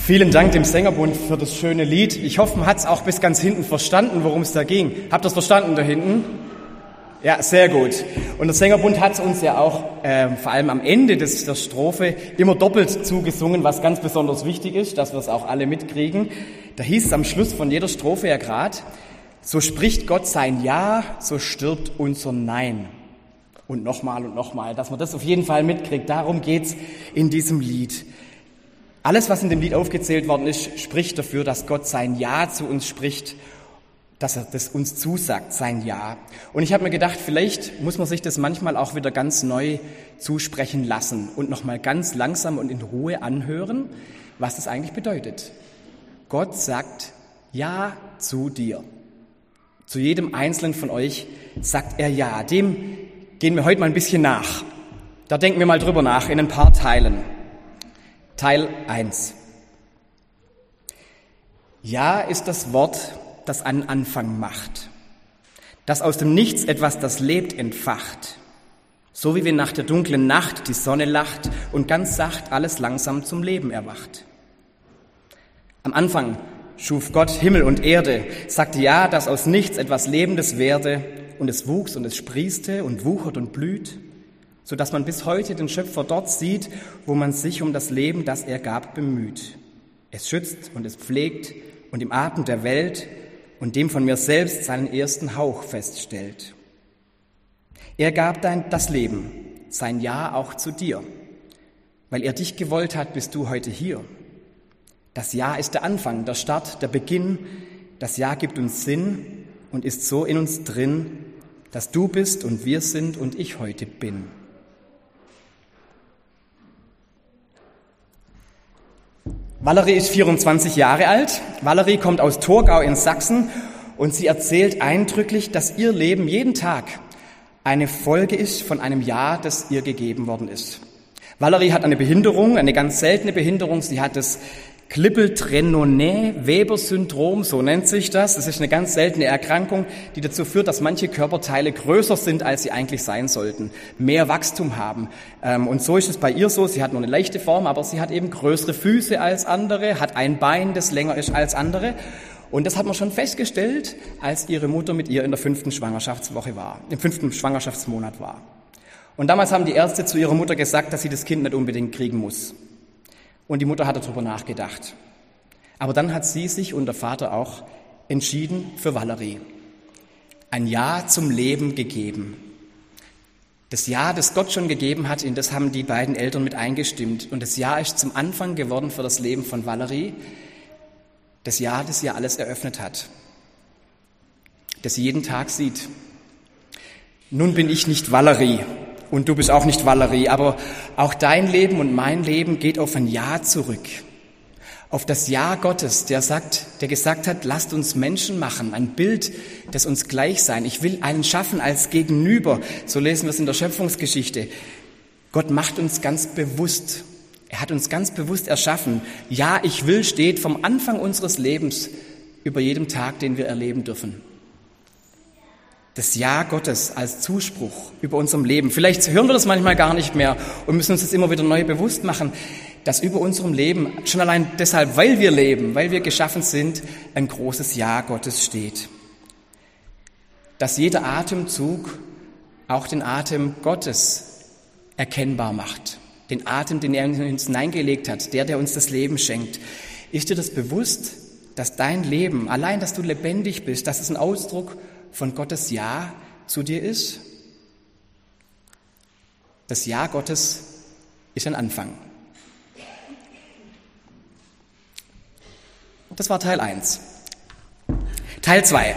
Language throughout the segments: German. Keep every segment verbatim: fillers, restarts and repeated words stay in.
Vielen Dank dem Sängerbund für das schöne Lied. Ich hoffe, man hat es auch bis ganz hinten verstanden, worum es da ging. Habt ihr es verstanden da hinten? Ja, sehr gut. Und der Sängerbund hat es uns ja auch äh, vor allem am Ende des, der Strophe immer doppelt zugesungen, was ganz besonders wichtig ist, dass wir es auch alle mitkriegen. Da hieß es am Schluss von jeder Strophe ja gerade: So spricht Gott sein Ja, so stirbt unser Nein. Und nochmal und nochmal, dass man das auf jeden Fall mitkriegt. Darum geht's in diesem Lied. Alles, was in dem Lied aufgezählt worden ist, spricht dafür, dass Gott sein Ja zu uns spricht, dass er das uns zusagt, sein Ja. Und ich habe mir gedacht, vielleicht muss man sich das manchmal auch wieder ganz neu zusprechen lassen und nochmal ganz langsam und in Ruhe anhören, was das eigentlich bedeutet. Gott sagt Ja zu dir. Zu jedem Einzelnen von euch sagt er Ja. Dem gehen wir heute mal ein bisschen nach. Da denken wir mal drüber nach in ein paar Teilen. Teil eins. Ja ist das Wort, das einen Anfang macht, das aus dem Nichts etwas, das lebt, entfacht. So wie wenn nach der dunklen Nacht die Sonne lacht und ganz sacht alles langsam zum Leben erwacht. Am Anfang schuf Gott Himmel und Erde, sagte Ja, dass aus nichts etwas Lebendes werde, und es wuchs und es sprießte und wuchert und blüht, so dass man bis heute den Schöpfer dort sieht, wo man sich um das Leben, das er gab, bemüht. Es schützt und es pflegt und im Atem der Welt und dem von mir selbst seinen ersten Hauch feststellt. Er gab dein, das Leben, sein Ja auch zu dir. Weil er dich gewollt hat, bist du heute hier. Das Ja ist der Anfang, der Start, der Beginn. Das Ja gibt uns Sinn und ist so in uns drin, dass du bist und wir sind und ich heute bin. Valerie ist vierundzwanzig Jahre alt. Valerie kommt aus Torgau in Sachsen und sie erzählt eindrücklich, dass ihr Leben jeden Tag eine Folge ist von einem Ja, das ihr gegeben worden ist. Valerie hat eine Behinderung, eine ganz seltene Behinderung. Sie hat das Klippel-Trenaunay-Weber-Syndrom, so nennt sich das. Das ist eine ganz seltene Erkrankung, die dazu führt, dass manche Körperteile größer sind, als sie eigentlich sein sollten, mehr Wachstum haben. Und so ist es bei ihr so. Sie hat nur eine leichte Form, aber sie hat eben größere Füße als andere, hat ein Bein, das länger ist als andere. Und das hat man schon festgestellt, als ihre Mutter mit ihr in der fünften Schwangerschaftswoche war, im fünften Schwangerschaftsmonat war. Und damals haben die Ärzte zu ihrer Mutter gesagt, dass sie das Kind nicht unbedingt kriegen muss. Und die Mutter hat darüber nachgedacht. Aber dann hat sie sich und der Vater auch entschieden für Valerie. Ein Ja zum Leben gegeben. Das Ja, das Gott schon gegeben hat, in das haben die beiden Eltern mit eingestimmt. Und das Ja ist zum Anfang geworden für das Leben von Valerie. Das Ja, das ihr alles eröffnet hat. Das sie jeden Tag sieht. Nun bin ich nicht Valerie. Und du bist auch nicht Valerie, aber auch dein Leben und mein Leben geht auf ein Ja zurück. Auf das Ja Gottes, der sagt, der gesagt hat, lasst uns Menschen machen, ein Bild, das uns gleich sein. Ich will einen schaffen als Gegenüber. So lesen wir es in der Schöpfungsgeschichte. Gott macht uns ganz bewusst. Er hat uns ganz bewusst erschaffen. Ja, ich will steht vom Anfang unseres Lebens über jedem Tag, den wir erleben dürfen. Das Ja Gottes als Zuspruch über unserem Leben. Vielleicht hören wir das manchmal gar nicht mehr und müssen uns das immer wieder neu bewusst machen, dass über unserem Leben, schon allein deshalb, weil wir leben, weil wir geschaffen sind, ein großes Ja Gottes steht. Dass jeder Atemzug auch den Atem Gottes erkennbar macht. Den Atem, den er in uns hineingelegt hat, der, der uns das Leben schenkt. Ist dir das bewusst, dass dein Leben, allein, dass du lebendig bist, dass es ein Ausdruck von Gottes Ja zu dir ist? Das Ja Gottes ist ein Anfang. Das war Teil eins. Teil zwei.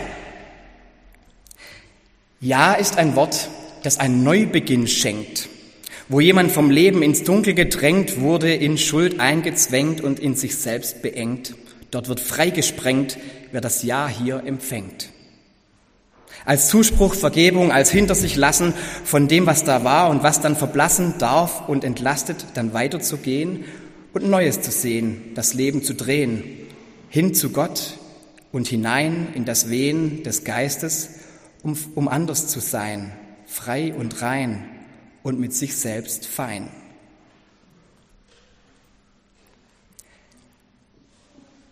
Ja ist ein Wort, das einen Neubeginn schenkt, wo jemand vom Leben ins Dunkel gedrängt wurde, in Schuld eingezwängt und in sich selbst beengt. Dort wird freigesprengt, wer das Ja hier empfängt. Als Zuspruch, Vergebung, als hinter sich lassen von dem, was da war und was dann verblassen darf und entlastet, dann weiterzugehen und Neues zu sehen, das Leben zu drehen, hin zu Gott und hinein in das Wehen des Geistes, um, um anders zu sein, frei und rein und mit sich selbst fein.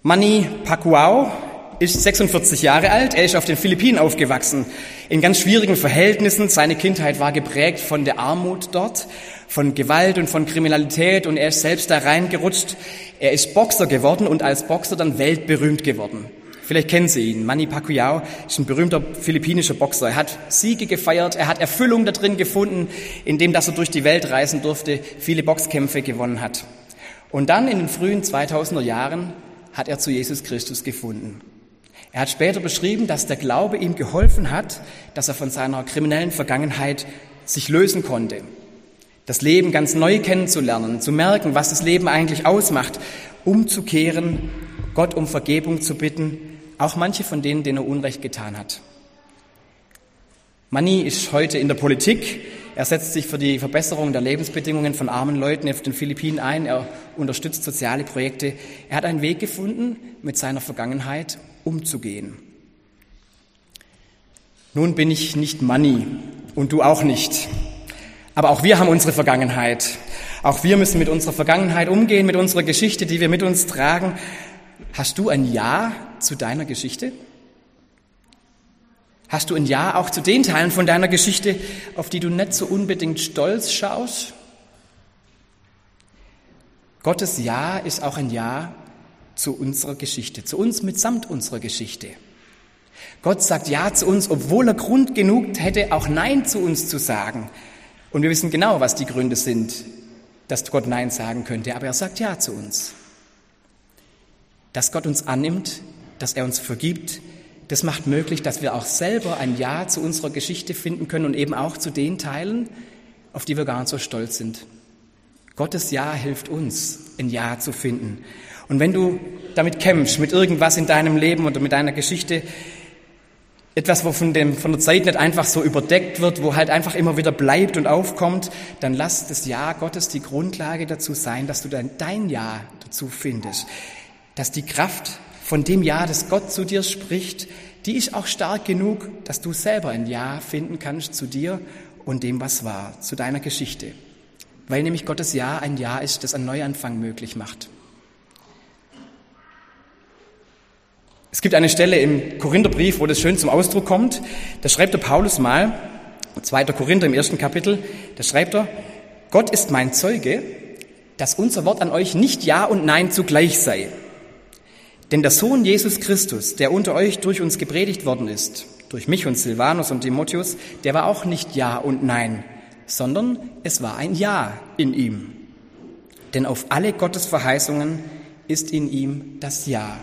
Manny Pacquiao ist sechsundvierzig Jahre alt, er ist auf den Philippinen aufgewachsen, in ganz schwierigen Verhältnissen. Seine Kindheit war geprägt von der Armut dort, von Gewalt und von Kriminalität und er ist selbst da reingerutscht. Er ist Boxer geworden und als Boxer dann weltberühmt geworden. Vielleicht kennen Sie ihn. Manny Pacquiao ist ein berühmter philippinischer Boxer. Er hat Siege gefeiert, er hat Erfüllung da drin gefunden, indem dass er durch die Welt reisen durfte, viele Boxkämpfe gewonnen hat. Und dann in den frühen zweitausender Jahren hat er zu Jesus Christus gefunden. Er hat später beschrieben, dass der Glaube ihm geholfen hat, dass er von seiner kriminellen Vergangenheit sich lösen konnte. Das Leben ganz neu kennenzulernen, zu merken, was das Leben eigentlich ausmacht, umzukehren, Gott um Vergebung zu bitten, auch manche von denen, denen er Unrecht getan hat. Manny ist heute in der Politik. Er setzt sich für die Verbesserung der Lebensbedingungen von armen Leuten auf den Philippinen ein. Er unterstützt soziale Projekte. Er hat einen Weg gefunden, mit seiner Vergangenheit umzugehen. Nun bin ich nicht Manny und du auch nicht. Aber auch wir haben unsere Vergangenheit. Auch wir müssen mit unserer Vergangenheit umgehen, mit unserer Geschichte, die wir mit uns tragen. Hast du ein Ja zu deiner Geschichte? Hast du ein Ja auch zu den Teilen von deiner Geschichte, auf die du nicht so unbedingt stolz schaust? Gottes Ja ist auch ein Ja zu unserer Geschichte, zu uns mitsamt unserer Geschichte. Gott sagt Ja zu uns, obwohl er Grund genug hätte, auch Nein zu uns zu sagen. Und wir wissen genau, was die Gründe sind, dass Gott Nein sagen könnte, aber er sagt Ja zu uns. Dass Gott uns annimmt, dass er uns vergibt, das macht möglich, dass wir auch selber ein Ja zu unserer Geschichte finden können und eben auch zu den Teilen, auf die wir gar nicht so stolz sind. Gottes Ja hilft uns, ein Ja zu finden. Und wenn du damit kämpfst, mit irgendwas in deinem Leben oder mit deiner Geschichte, etwas, wo von, dem, von der Zeit nicht einfach so überdeckt wird, wo halt einfach immer wieder bleibt und aufkommt, dann lass das Ja Gottes die Grundlage dazu sein, dass du dein, dein Ja dazu findest. Dass die Kraft von dem Ja, das Gott zu dir spricht, die ist auch stark genug, dass du selber ein Ja finden kannst zu dir und dem, was war, zu deiner Geschichte. Weil nämlich Gottes Ja ein Ja ist, das einen Neuanfang möglich macht. Es gibt eine Stelle im Korintherbrief, wo das schön zum Ausdruck kommt. Da schreibt der Paulus mal, zweiter Korinther im ersten Kapitel, da schreibt er, Gott ist mein Zeuge, dass unser Wort an euch nicht Ja und Nein zugleich sei. Denn der Sohn Jesus Christus, der unter euch durch uns gepredigt worden ist, durch mich und Silvanus und Timotheus, der war auch nicht Ja und Nein, sondern es war ein Ja in ihm. Denn auf alle Gottes Verheißungen ist in ihm das Ja.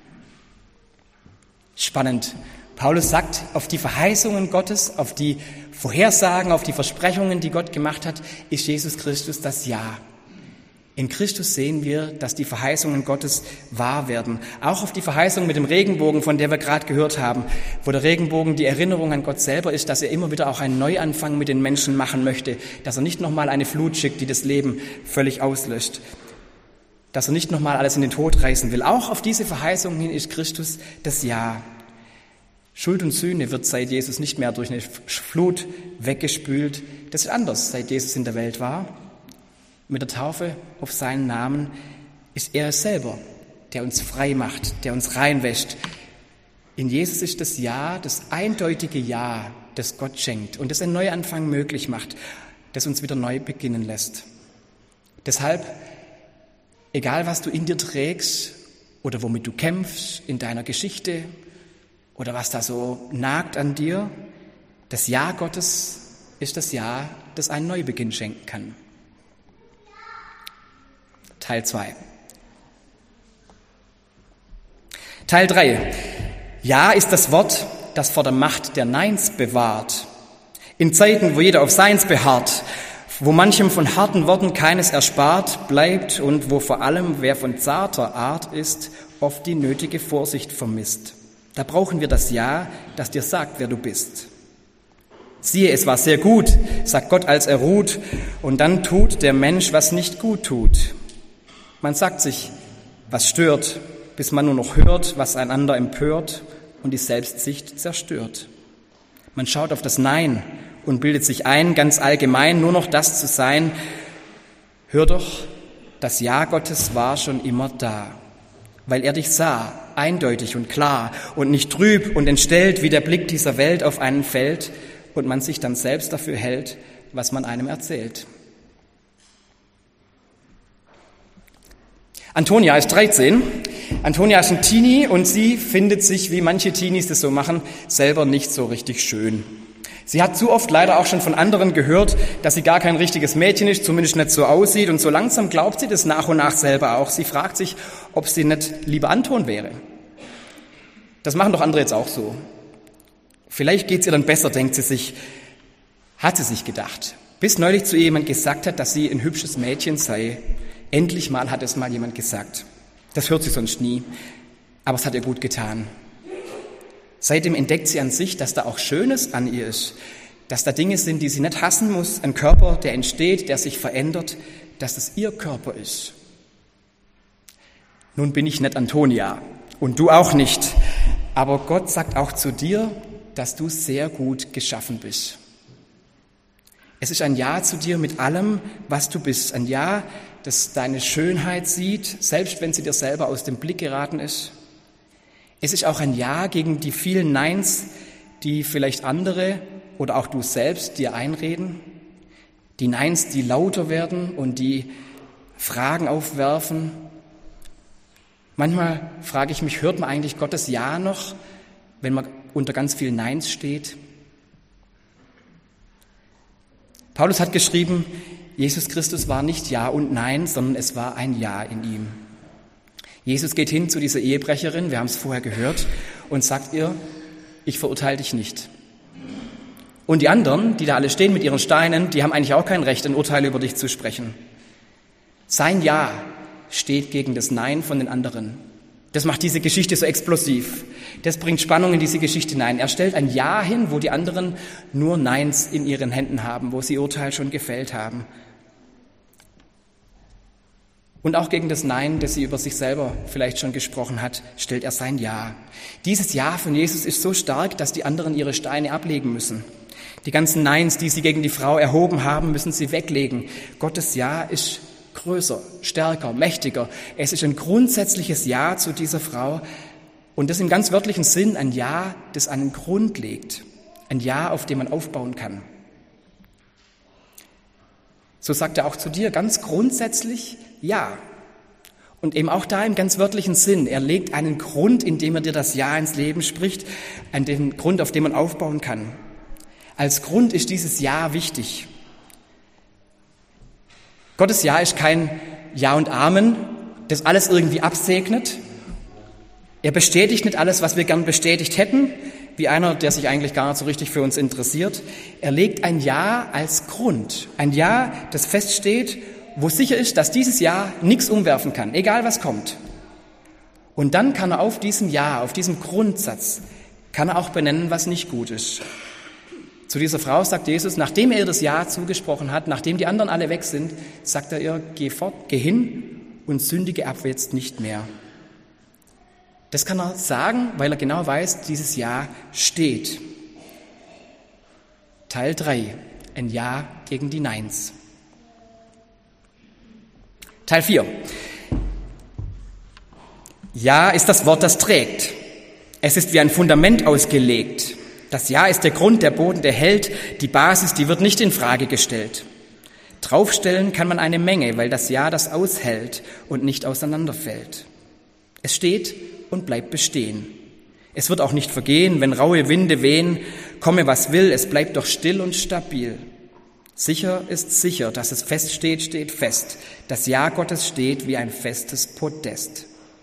Spannend. Paulus sagt, auf die Verheißungen Gottes, auf die Vorhersagen, auf die Versprechungen, die Gott gemacht hat, ist Jesus Christus das Ja. In Christus sehen wir, dass die Verheißungen Gottes wahr werden. Auch auf die Verheißung mit dem Regenbogen, von der wir gerade gehört haben, wo der Regenbogen die Erinnerung an Gott selber ist, dass er immer wieder auch einen Neuanfang mit den Menschen machen möchte, dass er nicht nochmal eine Flut schickt, die das Leben völlig auslöscht, dass er nicht nochmal alles in den Tod reißen will. Auch auf diese Verheißungen hin ist Christus das Ja. Schuld und Sühne wird seit Jesus nicht mehr durch eine Flut weggespült. Das ist anders, seit Jesus in der Welt war. Mit der Taufe auf seinen Namen ist er es selber, der uns frei macht, der uns reinwäscht. In Jesus ist das Ja, das eindeutige Ja, das Gott schenkt und das einen Neuanfang möglich macht, das uns wieder neu beginnen lässt. Deshalb, egal was du in dir trägst oder womit du kämpfst in deiner Geschichte oder was da so nagt an dir, das Ja Gottes ist das Ja, das einen Neubeginn schenken kann. Teil zwei. Teil drei. Ja ist das Wort, das vor der Macht der Neins bewahrt. In Zeiten, wo jeder auf Seins beharrt, wo manchem von harten Worten keines erspart bleibt und wo vor allem, wer von zarter Art ist, oft die nötige Vorsicht vermisst. Da brauchen wir das Ja, das dir sagt, wer du bist. Siehe, es war sehr gut, sagt Gott, als er ruht, und dann tut der Mensch, was nicht gut tut. Man sagt sich, was stört, bis man nur noch hört, was einander empört und die Selbstsicht zerstört. Man schaut auf das Nein und bildet sich ein, ganz allgemein nur noch das zu sein. Hör doch, das Ja Gottes war schon immer da. weil er dich sah, eindeutig und klar und nicht trüb und entstellt, wie der Blick dieser Welt auf einen fällt und man sich dann selbst dafür hält, was man einem erzählt. Antonia ist dreizehn. Antonia ist ein Teenie und sie findet sich, wie manche Teenies das so machen, selber nicht so richtig schön. Sie hat zu oft leider auch schon von anderen gehört, dass sie gar kein richtiges Mädchen ist, zumindest nicht so aussieht. Und so langsam glaubt sie das nach und nach selber auch. Sie fragt sich, ob sie nicht lieber Anton wäre. Das machen doch andere jetzt auch so. Vielleicht geht's ihr dann besser, denkt sie sich, hat sie sich gedacht. Bis neulich zu ihr jemand gesagt hat, dass sie ein hübsches Mädchen sei. Endlich mal hat es mal jemand gesagt. Das hört sie sonst nie, aber es hat ihr gut getan. Seitdem entdeckt sie an sich, dass da auch Schönes an ihr ist, dass da Dinge sind, die sie nicht hassen muss, ein Körper, der entsteht, der sich verändert, dass das ihr Körper ist. Nun bin ich nicht Antonia und du auch nicht, aber Gott sagt auch zu dir, dass du sehr gut geschaffen bist. Es ist ein Ja zu dir mit allem, was du bist, ein Ja, das deine Schönheit sieht, selbst wenn sie dir selber aus dem Blick geraten ist. Es ist auch ein Ja gegen die vielen Neins, die vielleicht andere oder auch du selbst dir einreden. Die Neins, die lauter werden und die Fragen aufwerfen. Manchmal frage ich mich, hört man eigentlich Gottes Ja noch, wenn man unter ganz vielen Neins steht? Paulus hat geschrieben, Jesus Christus war nicht Ja und Nein, sondern es war ein Ja in ihm. Jesus geht hin zu dieser Ehebrecherin, wir haben es vorher gehört, und sagt ihr, ich verurteile dich nicht. Und die anderen, die da alle stehen mit ihren Steinen, die haben eigentlich auch kein Recht, ein Urteil über dich zu sprechen. Sein Ja steht gegen das Nein von den anderen. Das macht diese Geschichte so explosiv. Das bringt Spannung in diese Geschichte hinein. Er stellt ein Ja hin, wo die anderen nur Neins in ihren Händen haben, wo sie Urteil schon gefällt haben. Und auch gegen das Nein, das sie über sich selber vielleicht schon gesprochen hat, stellt er sein Ja. Dieses Ja von Jesus ist so stark, dass die anderen ihre Steine ablegen müssen. Die ganzen Neins, die sie gegen die Frau erhoben haben, müssen sie weglegen. Gottes Ja ist größer, stärker, mächtiger. Es ist ein grundsätzliches Ja zu dieser Frau und das im ganz wörtlichen Sinn ein Ja, das einen Grund legt. Ein Ja, auf dem man aufbauen kann. So sagt er auch zu dir ganz grundsätzlich Ja. Und eben auch da im ganz wörtlichen Sinn. Er legt einen Grund, indem er dir das Ja ins Leben spricht, an den Grund, auf dem man aufbauen kann. Als Grund ist dieses Ja wichtig. Gottes Ja ist kein Ja und Amen, das alles irgendwie absegnet. Er bestätigt nicht alles, was wir gern bestätigt hätten, wie einer, der sich eigentlich gar nicht so richtig für uns interessiert. Er legt ein Ja als Grund, ein Ja, das feststeht, wo sicher ist, dass dieses Ja nichts umwerfen kann, egal was kommt. Und dann kann er auf diesem Ja, auf diesem Grundsatz, kann er auch benennen, was nicht gut ist. Zu dieser Frau sagt Jesus, nachdem er ihr das Ja zugesprochen hat, nachdem die anderen alle weg sind, sagt er ihr, geh fort, geh hin und sündige ab jetzt nicht mehr. Das kann er sagen, weil er genau weiß, dieses Ja steht. Teil drei, ein Ja gegen die Neins. Teil vier. Ja ist das Wort, das trägt. Es ist wie ein Fundament ausgelegt. Das Ja ist der Grund, der Boden, der hält, die Basis, die wird nicht in Frage gestellt. Draufstellen kann man eine Menge, weil das Ja das aushält und nicht auseinanderfällt. Es steht und bleibt bestehen. Es wird auch nicht vergehen, wenn raue Winde wehen, komme was will, es bleibt doch still und stabil. Sicher ist sicher, dass es fest steht, steht fest. Das Ja Gottes steht wie ein festes Podest.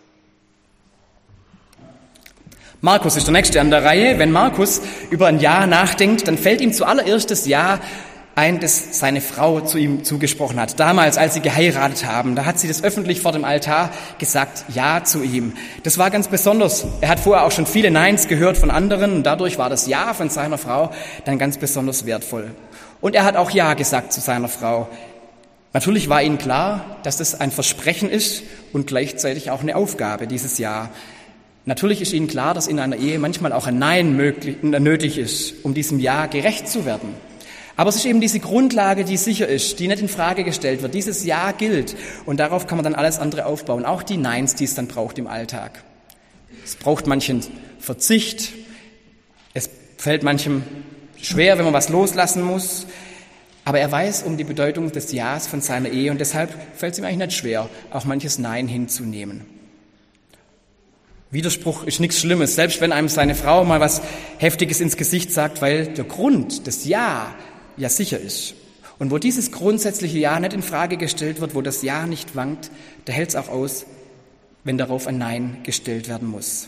Markus ist der Nächste an der Reihe. Wenn Markus über ein Ja nachdenkt, dann fällt ihm zuallererst das Ja ein, das seine Frau zu ihm zugesprochen hat. Damals, als sie geheiratet haben, da hat sie das öffentlich vor dem Altar gesagt, Ja zu ihm. Das war ganz besonders. Er hat vorher auch schon viele Neins gehört von anderen und dadurch war das Ja von seiner Frau dann ganz besonders wertvoll. Und er hat auch Ja gesagt zu seiner Frau. Natürlich war ihnen klar, dass das ein Versprechen ist und gleichzeitig auch eine Aufgabe, dieses Ja. Natürlich ist ihnen klar, dass in einer Ehe manchmal auch ein Nein möglich, nötig ist, um diesem Ja gerecht zu werden. Aber es ist eben diese Grundlage, die sicher ist, die nicht in Frage gestellt wird. Dieses Ja gilt und darauf kann man dann alles andere aufbauen, auch die Neins, die es dann braucht im Alltag. Es braucht manchen Verzicht, es fällt manchem schwer, wenn man was loslassen muss, aber er weiß um die Bedeutung des Ja's von seiner Ehe und deshalb fällt es ihm eigentlich nicht schwer, auch manches Nein hinzunehmen. Widerspruch ist nichts Schlimmes, selbst wenn einem seine Frau mal was Heftiges ins Gesicht sagt, weil der Grund des Ja ja sicher ist. Und wo dieses grundsätzliche Ja nicht in Frage gestellt wird, wo das Ja nicht wankt, da hält es auch aus, wenn darauf ein Nein gestellt werden muss.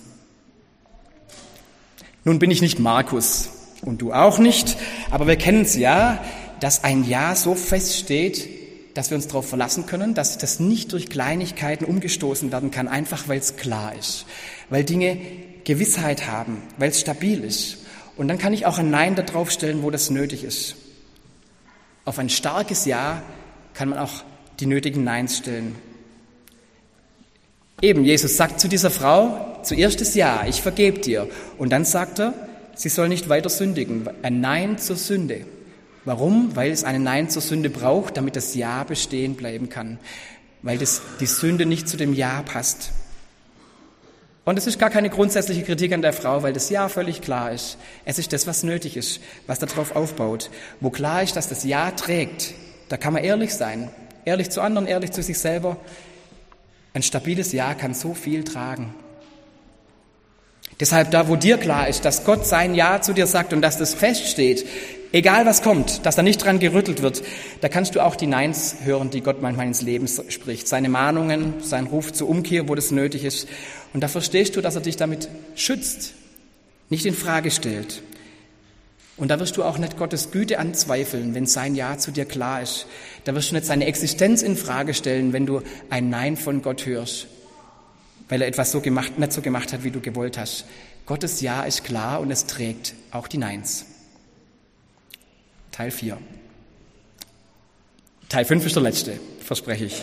Nun bin ich nicht Markus und du auch nicht, aber wir kennen es ja, dass ein Ja so feststeht, dass wir uns darauf verlassen können, dass das nicht durch Kleinigkeiten umgestoßen werden kann, einfach weil es klar ist, weil Dinge Gewissheit haben, weil es stabil ist. Und dann kann ich auch ein Nein da drauf stellen, wo das nötig ist. Auf ein starkes Ja kann man auch die nötigen Neins stellen. Eben, Jesus sagt zu dieser Frau zuerst das Ja, ich vergebe dir. Und dann sagt er, sie soll nicht weiter sündigen. Ein Nein zur Sünde. Warum? Weil es ein Nein zur Sünde braucht, damit das Ja bestehen bleiben kann. Weil das, die Sünde nicht zu dem Ja passt. Und es ist gar keine grundsätzliche Kritik an der Frau, weil das Ja völlig klar ist. Es ist das, was nötig ist, was darauf aufbaut. Wo klar ist, dass das Ja trägt, da kann man ehrlich sein. Ehrlich zu anderen, ehrlich zu sich selber. Ein stabiles Ja kann so viel tragen. Deshalb da, wo dir klar ist, dass Gott sein Ja zu dir sagt und dass das feststeht, egal was kommt, dass da nicht dran gerüttelt wird, da kannst du auch die Neins hören, die Gott manchmal ins Leben spricht. Seine Mahnungen, sein Ruf zur Umkehr, wo das nötig ist. Und da verstehst du, dass er dich damit schützt, nicht in Frage stellt. Und da wirst du auch nicht Gottes Güte anzweifeln, wenn sein Ja zu dir klar ist. Da wirst du nicht seine Existenz in Frage stellen, wenn du ein Nein von Gott hörst, weil er etwas so gemacht, nicht so gemacht hat, wie du gewollt hast. Gottes Ja ist klar und es trägt auch die Neins. Teil vier. Teil fünf ist der letzte, verspreche ich.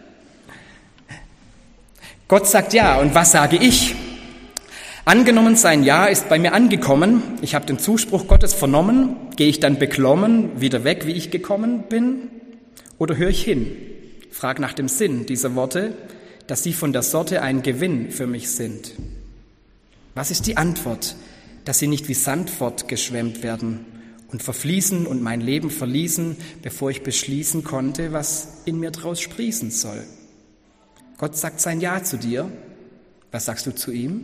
Gott sagt Ja, und was sage ich? Angenommen, sein Ja ist bei mir angekommen, ich habe den Zuspruch Gottes vernommen, gehe ich dann beklommen wieder weg, wie ich gekommen bin? Oder höre ich hin? Frag nach dem Sinn dieser Worte, dass sie von der Sorte ein Gewinn für mich sind. Was ist die Antwort, dass sie nicht wie Sand fortgeschwemmt werden und verfließen und mein Leben verließen, bevor ich beschließen konnte, was in mir draus sprießen soll? Gott sagt sein Ja zu dir. Was sagst du zu ihm?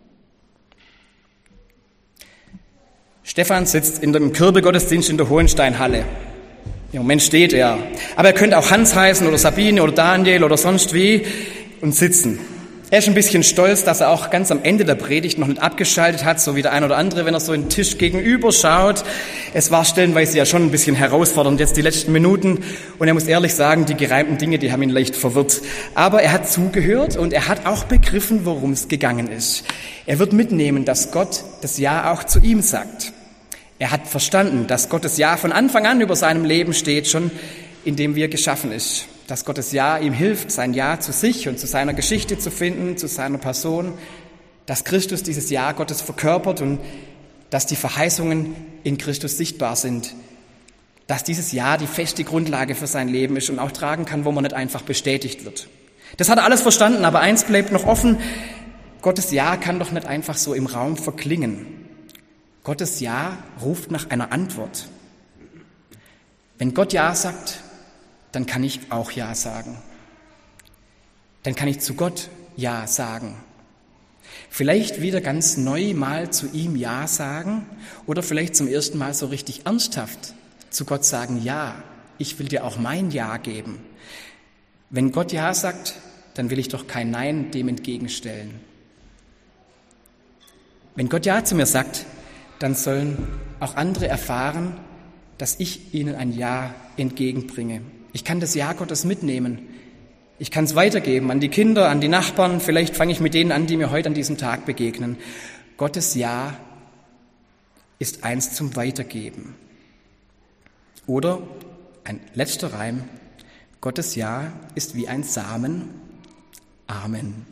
Stefan sitzt in dem Kirbegottesdienst in der Hohensteinhalle. Im Moment steht er. Aber er könnte auch Hans heißen oder Sabine oder Daniel oder sonst wie und sitzen. Er ist ein bisschen stolz, dass er auch ganz am Ende der Predigt noch nicht abgeschaltet hat, so wie der ein oder andere, wenn er so in den Tisch gegenüber schaut. Es war stellenweise ja schon ein bisschen herausfordernd, jetzt die letzten Minuten. Und er muss ehrlich sagen, die gereimten Dinge, die haben ihn leicht verwirrt. Aber er hat zugehört und er hat auch begriffen, worum es gegangen ist. Er wird mitnehmen, dass Gott das Ja auch zu ihm sagt. Er hat verstanden, dass Gottes Ja von Anfang an über seinem Leben steht, schon indem wie er geschaffen ist. Dass Gottes Ja ihm hilft, sein Ja zu sich und zu seiner Geschichte zu finden, zu seiner Person. Dass Christus dieses Ja Gottes verkörpert und dass die Verheißungen in Christus sichtbar sind. Dass dieses Ja die feste Grundlage für sein Leben ist und auch tragen kann, wo man nicht einfach bestätigt wird. Das hat er alles verstanden, aber eins bleibt noch offen. Gottes Ja kann doch nicht einfach so im Raum verklingen. Gottes Ja ruft nach einer Antwort. Wenn Gott Ja sagt, dann kann ich auch Ja sagen. Dann kann ich zu Gott Ja sagen. Vielleicht wieder ganz neu mal zu ihm Ja sagen oder vielleicht zum ersten Mal so richtig ernsthaft zu Gott sagen, ja, ich will dir auch mein Ja geben. Wenn Gott Ja sagt, dann will ich doch kein Nein dem entgegenstellen. Wenn Gott Ja zu mir sagt, dann sollen auch andere erfahren, dass ich ihnen ein Ja entgegenbringe. Ich kann das Ja Gottes mitnehmen. Ich kann es weitergeben an die Kinder, an die Nachbarn. Vielleicht fange ich mit denen an, die mir heute an diesem Tag begegnen. Gottes Ja ist eins zum Weitergeben. Oder ein letzter Reim. Gottes Ja ist wie ein Samen. Amen.